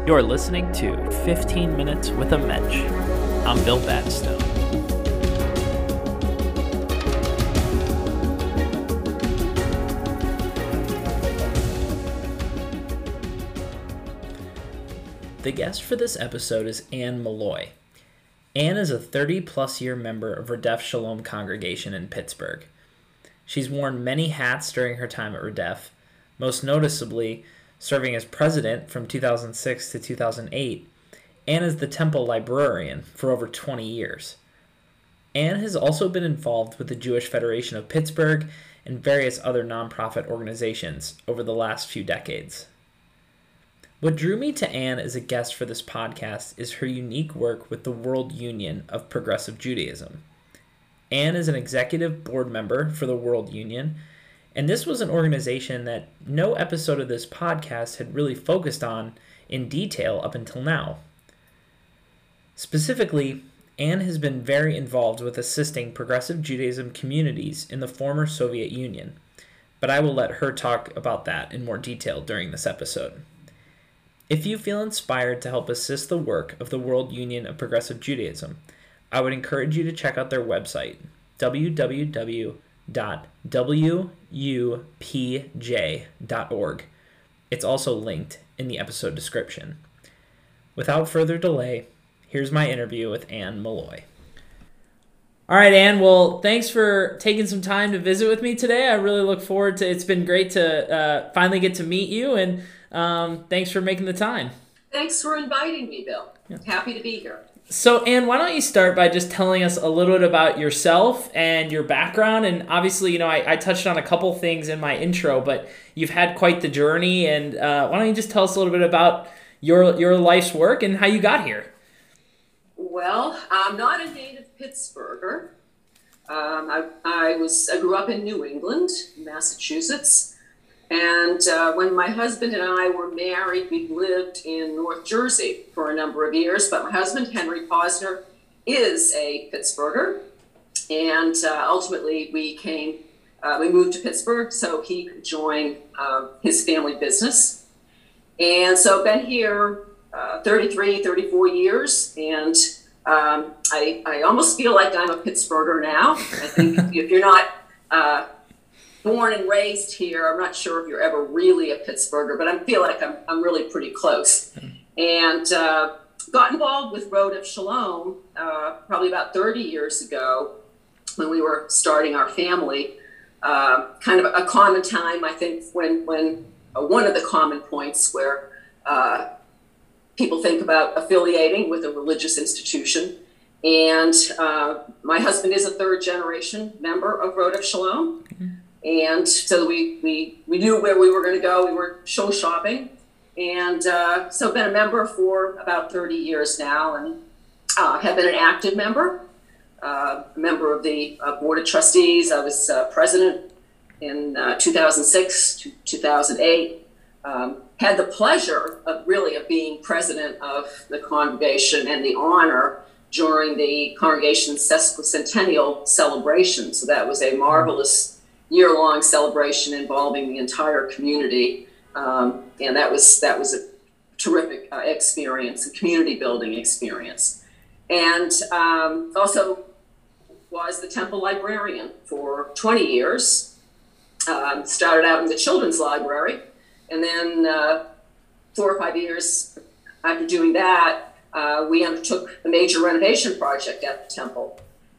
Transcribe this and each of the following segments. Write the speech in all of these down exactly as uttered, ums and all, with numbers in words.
You're listening to fifteen minutes with a Mensch. I'm Bill Batstone. The guest for this episode is Anne Malloy. Anne is a thirty-plus year member of Rodef Shalom congregation in Pittsburgh. She's worn many hats during her time at Rodef, most noticeably serving as president from two thousand six to two thousand eight, and as the temple librarian for over twenty years. Anne has also been involved with the Jewish Federation of Pittsburgh and various other nonprofit organizations over the last few decades. What drew me to Anne as a guest for this podcast is her unique work with the World Union of Progressive Judaism. Anne is an executive board member for the World Union, and this was an organization that no episode of this podcast had really focused on in detail up until now. Specifically, Anne has been very involved with assisting progressive Judaism communities in the former Soviet Union, but I will let her talk about that in more detail during this episode. If you feel inspired to help assist the work of the World Union of Progressive Judaism, I would encourage you to check out their website, w w w dot w u p j dot org. It's also linked in the episode description. Without further delay, here's my interview with Anne Malloy. All right, Anne, well, thanks for taking some time to visit with me today. I really look forward to it. It's been great to uh, finally get to meet you, and um, thanks for making the time. Thanks for inviting me, Bill. Yeah. Happy to be here. So, Anne, why don't you start by just telling us a little bit about yourself and your background? And obviously, you know, I, I touched on a couple things in my intro, but you've had quite the journey. And uh, why don't you just tell us a little bit about your your life's work and how you got here? Well, I'm not a native Pittsburgher. Um, I, I was I grew up in New England, Massachusetts. And uh, when my husband and I were married, we lived in North Jersey for a number of years. But my husband, Henry Posner, is a Pittsburgher. And uh, ultimately, we came, uh, we moved to Pittsburgh so he could join uh, his family business. And so I've been here uh, thirty-three, thirty-four years. And um, I, I almost feel like I'm a Pittsburgher now. I think if you're not uh, born and raised here, I'm not sure if you're ever really a Pittsburgher, but I feel like I'm I'm really pretty close. And uh, got involved with Rodef Shalom uh, probably about thirty years ago when we were starting our family. Uh, kind of a common time, I think, when when uh, one of the common points where uh, people think about affiliating with a religious institution. And uh, my husband is a third generation member of Rodef Shalom. Mm-hmm. And so we, we, we knew where we were going to go. We were show shopping. And uh, so I've been a member for about thirty years now, and uh, have been an active member, uh, a member of the uh, Board of Trustees. I was uh, president in uh, two thousand six to two thousand eight. Um, had the pleasure of really of being president of the congregation and the honor during the congregation's sesquicentennial celebration. So that was a marvelous year-long celebration involving the entire community, um, and that was that was a terrific uh, experience, a community building experience. And um, also was the temple librarian for twenty years. Um, started out in the children's library, and then uh, four or five years after doing that, uh, we undertook the major renovation project at the temple,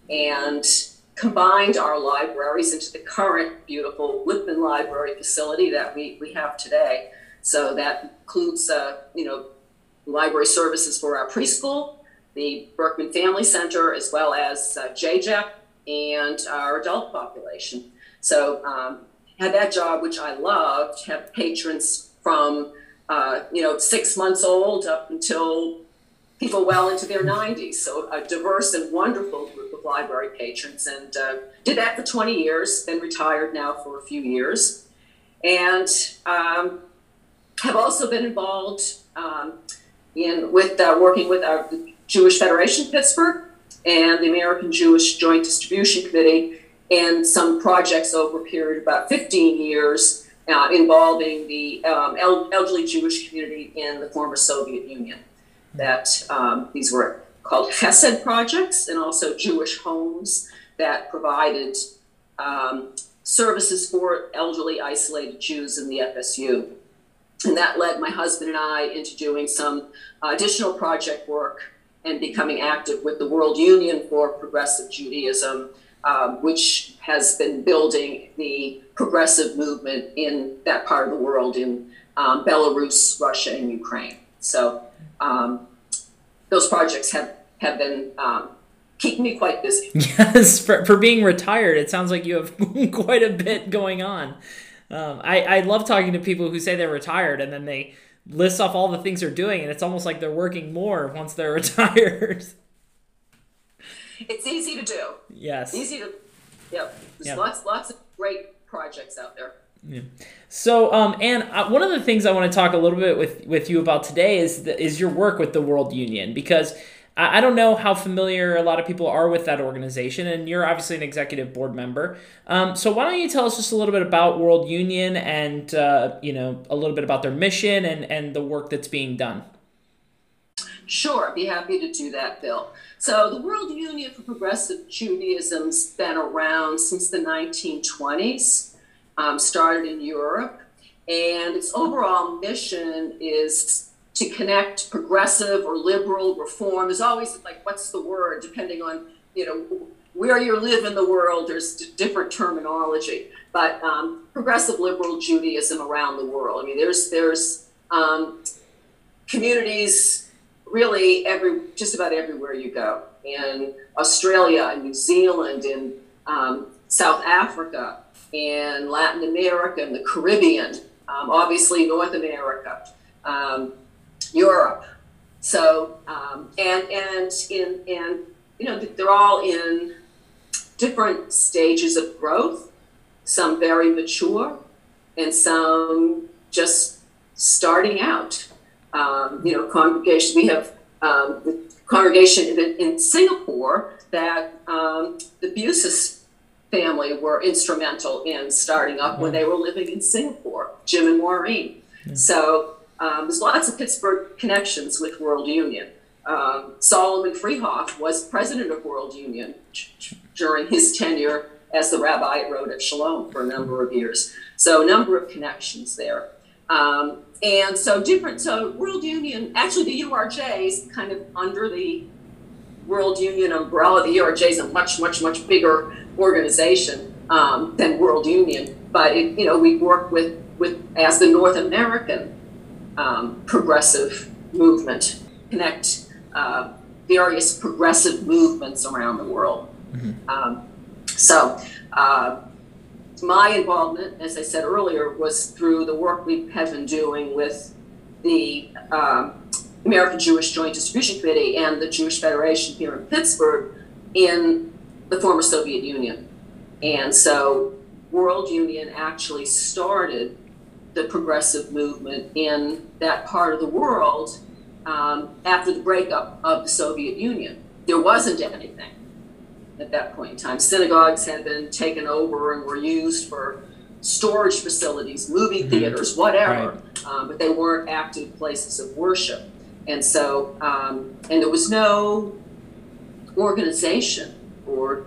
and combined our libraries into the current beautiful Lippman Library facility that we, we have today. So that includes, uh, you know, library services for our preschool, the Berkman Family Center, as well as uh, J J E P and our adult population. So um, had that job, which I loved, have patrons from, uh, you know, six months old up until people well into their nineties. So a diverse and wonderful group of library patrons, and uh, did that for twenty years, been retired now for a few years. And um, have also been involved um, in with uh, working with our Jewish Federation of Pittsburgh and the American Jewish Joint Distribution Committee, and some projects over a period of about fifteen years uh, involving the um, el- elderly Jewish community in the former Soviet Union. That um, these were called Chesed projects, and also Jewish homes that provided um, services for elderly, isolated Jews in the F S U. And that led my husband and I into doing some uh, additional project work and becoming active with the World Union for Progressive Judaism, um, which has been building the progressive movement in that part of the world, in um, Belarus, Russia, and Ukraine. So um, those projects have, have been um, keeping me quite busy. Yes, for, for being retired, it sounds like you have quite a bit going on. Um, I, I love talking to people who say they're retired and then they list off all the things they're doing, and it's almost like they're working more once they're retired. It's easy to do. Yes. Easy to, yeah. There's Yeah. lots, lots of great projects out there. Yeah. So, um, Anne, uh, one of the things I want to talk a little bit with, with you about today is the, is your work with the World Union, because I, I don't know how familiar a lot of people are with that organization, and you're obviously an executive board member. Um, so why don't you tell us just a little bit about World Union and, uh, you know, a little bit about their mission and, and the work that's being done? Sure, I'd be happy to do that, Bill. So the World Union for Progressive Judaism's been around since the nineteen twenties, um, started in Europe, and its overall mission is to connect progressive or liberal reform. There's always, like, what's the word, depending on, you know, where you live in the world, there's d- different terminology, but um, progressive liberal Judaism around the world. I mean, there's, there's um, communities really every just about everywhere you go, in Australia, in New Zealand, in um, South Africa, in Latin America, in the Caribbean, um, obviously North America, um, Europe. So um, and and in and you know they're all in different stages of growth. Some very mature, and some just starting out. Um, you know, congregation. We have um, the congregation in, in Singapore that um, the Busis family were instrumental in starting up when they were living in Singapore, Jim and Maureen. Yeah. So um, there's lots of Pittsburgh connections with World Union. Um, Solomon Freehoff was president of World Union during his tenure as the rabbi at Rodef Shalom for a number of years. So a number of connections there. Um, and so different, so World Union, actually the U R J is kind of under the World Union umbrella. The U R J is a much, much, much bigger organization um, than World Union. But, it, you know, we work with, with as the North American um, progressive movement, connect uh, various progressive movements around the world. Mm-hmm. Um, so, uh, my involvement, as I said earlier, was through the work we have been doing with the um, American Jewish Joint Distribution Committee and the Jewish Federation here in Pittsburgh in the former Soviet Union. And so World Union actually started the progressive movement in that part of the world um, after the breakup of the Soviet Union. There wasn't anything at that point in time. Synagogues had been taken over and were used for storage facilities, movie mm-hmm. theaters, whatever, right. um, but they weren't active places of worship. And so, um, and there was no organization or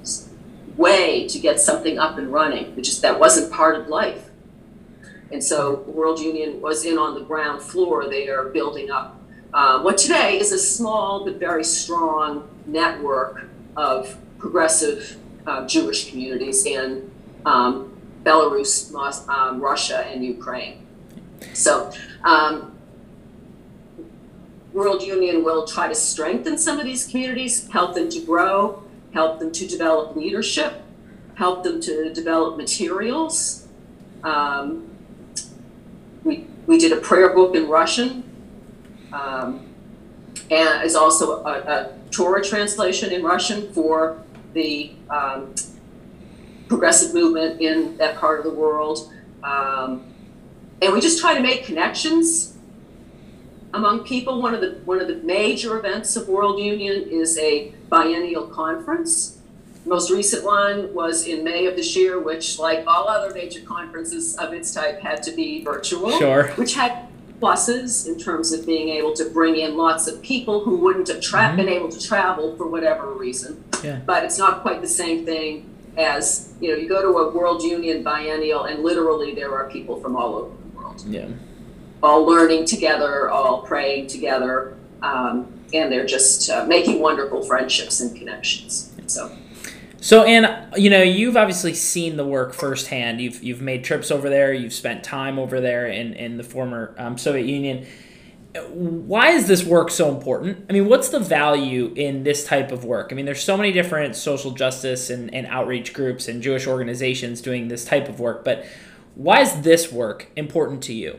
way to get something up and running, which is that wasn't part of life. And so World Union was in on the ground floor. They are building up uh, what today is a small but very strong network of progressive uh, Jewish communities in um, Belarus, um, Russia, and Ukraine. So um, World Union will try to strengthen some of these communities, help them to grow, help them to develop leadership, help them to develop materials. Um, we, we did a prayer book in Russian, um, and is also a, a Torah translation in Russian for the um, progressive movement in that part of the world. Um, and we just try to make connections among people. One of the one of the major events of World Union is a biennial conference most recent one was in May of this year, which, like all other major conferences of its type, had to be virtual. Sure. Which had pluses in terms of being able to bring in lots of people who wouldn't have tra- mm-hmm. been able to travel for whatever reason. Yeah. But it's not quite the same thing as, you know, you go to a World Union biennial and literally there are people from all over the world. Yeah. All learning together, all praying together, um, and they're just uh, making wonderful friendships and connections. So. So, Anne, you know, you've obviously seen the work firsthand. You've you've made trips over there. You've spent time over there in, in the former um, Soviet Union. Why is this work so important? I mean, what's the value in this type of work? I mean, there's so many different social justice and, and outreach groups and Jewish organizations doing this type of work, but why is this work important to you?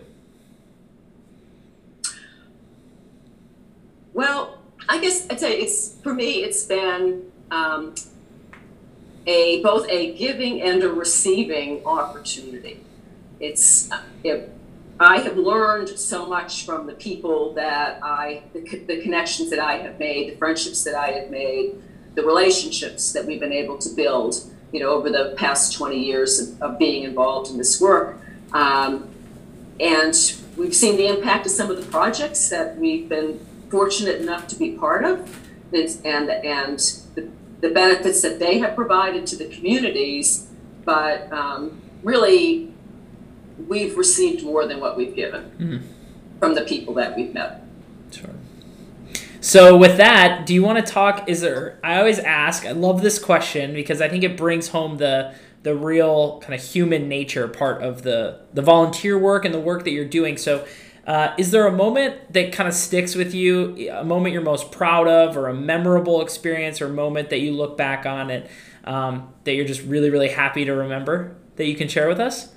Well, I guess I'd say it's, for me, it's been um, a both a giving and a receiving opportunity. It's it, I have learned so much from the people that I, the, the connections that I have made, the friendships that I have made, the relationships that we've been able to build, you know, over the past twenty years of, of being involved in this work. Um, and we've seen the impact of some of the projects that we've been fortunate enough to be part of, and and the, the benefits that they have provided to the communities, but um, really we've received more than what we've given mm-hmm. from the people that we've met. Sure. So with that, do you want to talk, is there, I always ask, I love this question because I think it brings home the the real kind of human nature part of the, the volunteer work and the work that you're doing. So Uh, is there a moment that kind of sticks with you, a moment you're most proud of, or a memorable experience or moment that you look back on and um, that you're just really, really happy to remember that you can share with us?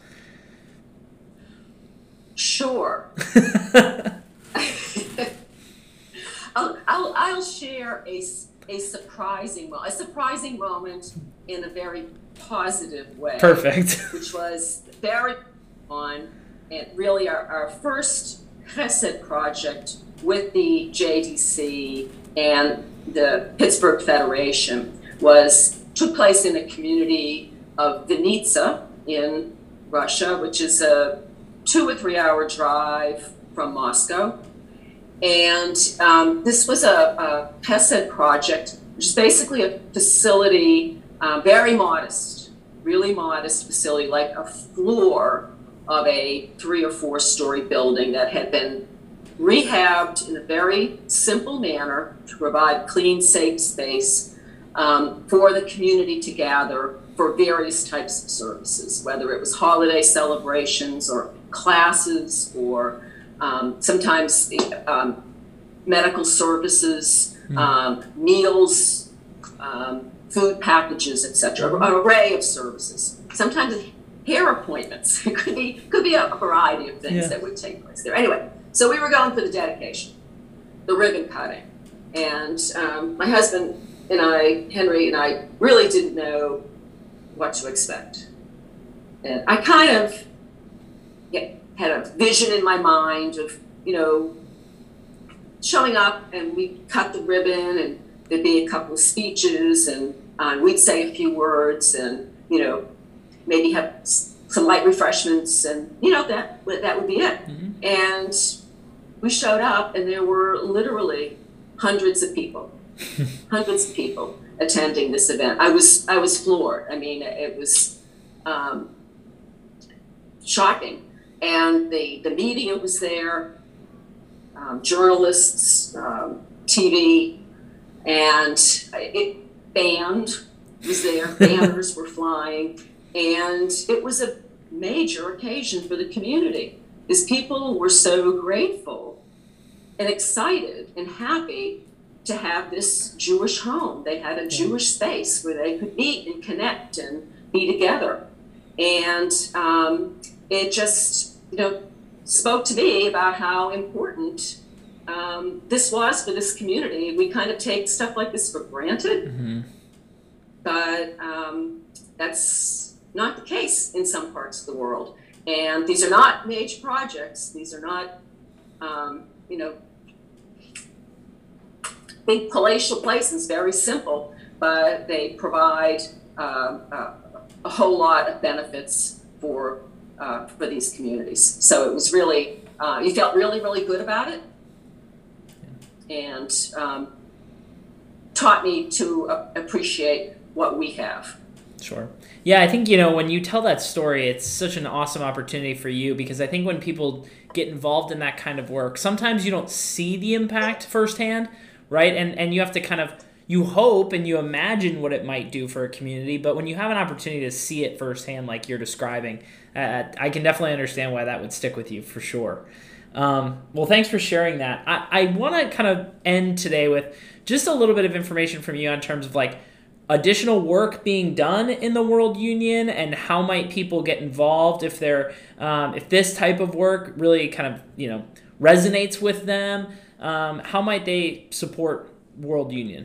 Sure. I'll, I'll, I'll share a, a surprising a surprising moment in a very positive way. Perfect. Which was very on. And really our, our first Chesed project with the J D C and the Pittsburgh Federation was took place in a community of Vinnytsia in Russia, which is a two or three hour drive from Moscow. And um, this was a, a Chesed project, which is basically a facility, uh, very modest, really modest facility, like a floor of a three or four story building that had been rehabbed in a very simple manner to provide clean, safe space um, for the community to gather for various types of services, whether it was holiday celebrations or classes or um, sometimes um, medical services, mm. um, meals, um, food packages, et cetera, an array of services. Sometimes hair appointments. It could be could be a variety of things yeah. that would take place there. Anyway, so we were going for the dedication, the ribbon cutting, and um, my husband and I, Henry and I, really didn't know what to expect. And I kind of yeah, had a vision in my mind of, you know, showing up and we cut the ribbon and there'd be a couple of speeches and uh, we'd say a few words and, you know, maybe have some light refreshments and, you know, that that would be it. Mm-hmm. And we showed up and there were literally hundreds of people, hundreds of people attending this event. I was I was floored. I mean, it was um, shocking. And the, the media was there, um, journalists, um, T V, and it, band was there, banners were flying. And it was a major occasion for the community, because people were so grateful and excited and happy to have this Jewish home. They had a Jewish space where they could meet and connect and be together. And um, it just, you know, spoke to me about how important um, this was for this community. We kind of take stuff like this for granted, mm-hmm. but um, that's not the case in some parts of the world. And these are not major projects. These are not, um, you know, big palatial places, very simple. but they provide uh, uh, a whole lot of benefits for uh, for these communities. So it was really, uh, you felt really, really good about it, and um, taught me to uh, appreciate what we have. Sure. Yeah, I think, you know, when you tell that story, it's such an awesome opportunity for you, because I think when people get involved in that kind of work, sometimes you don't see the impact firsthand, right? And and you have to kind of, you hope and you imagine what it might do for a community, but when you have an opportunity to see it firsthand like you're describing, uh, I can definitely understand why that would stick with you for sure. Um, well, thanks for sharing that. I, I want to kind of end today with just a little bit of information from you in terms of like additional work being done in the World Union, and how might people get involved if they're um, if this type of work really kind of, you know, resonates with them. Um, how might they support World Union?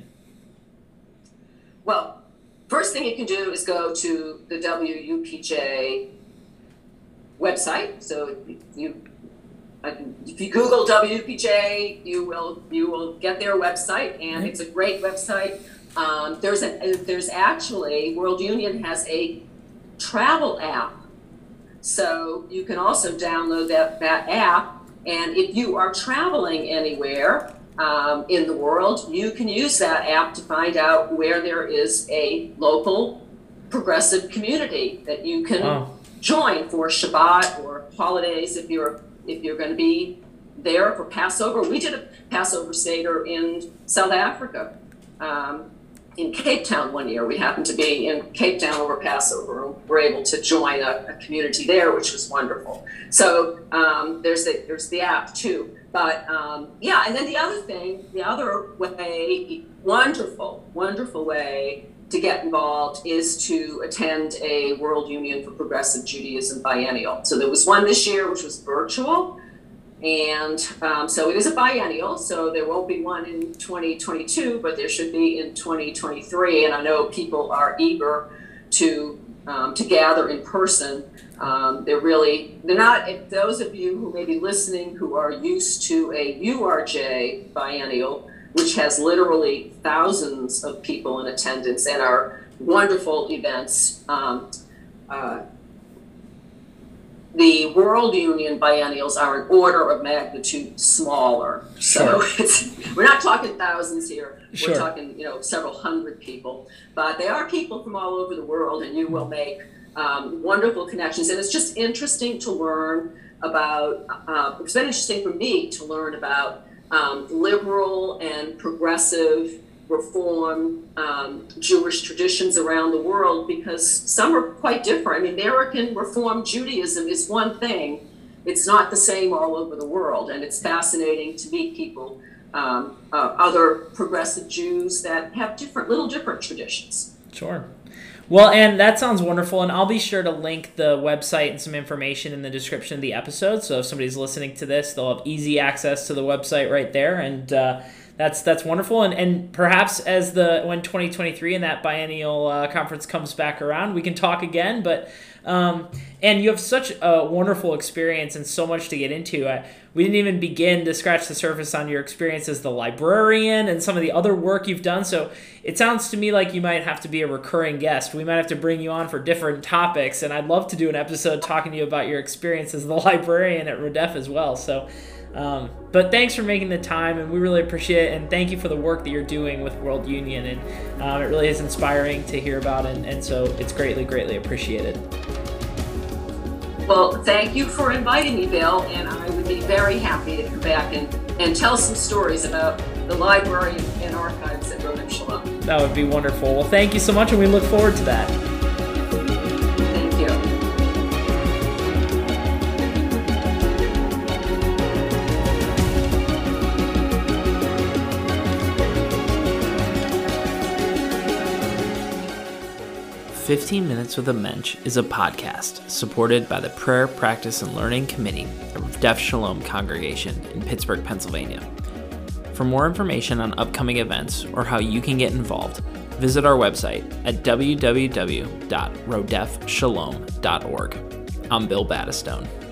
Well, first thing you can do is go to the W U P J website. So you if you Google W U P J, you will you will get their website, and mm-hmm. it's a great website. Um, there's a, there's actually, World Union has a travel app. So you can also download that, that app. And if you are traveling anywhere um, in the world, you can use that app to find out where there is a local progressive community that you can oh. join for Shabbat or holidays if you're if you're going to be there for Passover. We did a Passover Seder in South Africa. Um, in Cape Town one year. We happened to be in Cape Town over Passover, and we're able to join a, a community there, which was wonderful. So um, there's the there's the app too. But um, yeah, and then the other thing, the other way, wonderful, wonderful way to get involved is to attend a World Union for Progressive Judaism biennial. So there was one this year, which was virtual. And um, so it is a biennial, so there won't be one in twenty twenty-two, but there should be in twenty twenty-three. And I know people are eager to um, to gather in person. Um, they're really, they're not, if those of you who may be listening who are used to a U R J biennial, which has literally thousands of people in attendance and are wonderful events, um, uh, the World Union biennials are an order of magnitude smaller. So sure. it's, we're not talking thousands here. Sure. We're talking, you know, several hundred people. But they are people from all over the world, and you will make um, wonderful connections. And it's just interesting to learn about, uh, it's been interesting for me to learn about um, liberal and progressive Reform um, Jewish traditions around the world, because some are quite different. I mean, American Reform Judaism is one thing. It's not the same all over the world. And it's fascinating to meet people, um, uh, other progressive Jews that have different, little different traditions. Sure. Well, and that sounds wonderful, and I'll be sure to link the website and some information in the description of the episode, so if somebody's listening to this, they'll have easy access to the website right there, and uh, that's that's wonderful. And and perhaps as the when twenty twenty-three and that biennial uh, conference comes back around, we can talk again. But um, and you have such a wonderful experience and so much to get into. I, we didn't even begin to scratch the surface on your experience as the librarian and some of the other work you've done. So it sounds to me like you might have to be a recurring guest. We might have to bring you on for different topics, and I'd love to do an episode talking to you about your experience as the librarian at Rodef as well. So. Um, but thanks for making the time, and we really appreciate it, and thank you for the work that you're doing with World Union, and um, it really is inspiring to hear about, and, and so it's greatly, greatly appreciated. Well, thank you for inviting me, Bill, and I would be very happy to come back and, and tell some stories about the library and archives at Rodef Shalom. That would be wonderful. Well, thank you so much, and we look forward to that. Thank you. fifteen minutes with a Mensch is a podcast supported by the Prayer, Practice, and Learning Committee of Rodef Shalom Congregation in Pittsburgh, Pennsylvania. For more information on upcoming events or how you can get involved, visit our website at w w w dot rodef shalom dot org. I'm Bill Battistone.